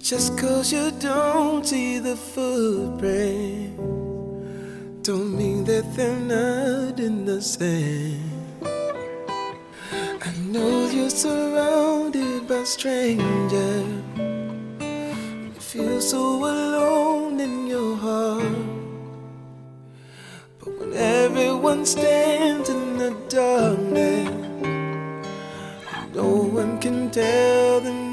Just 'cause you don't see the footprint don't mean that they're not in the sand. I know you're surrounded by strangers. You feel so alone in your heart. But when everyone stands in the darkness, no one can tell them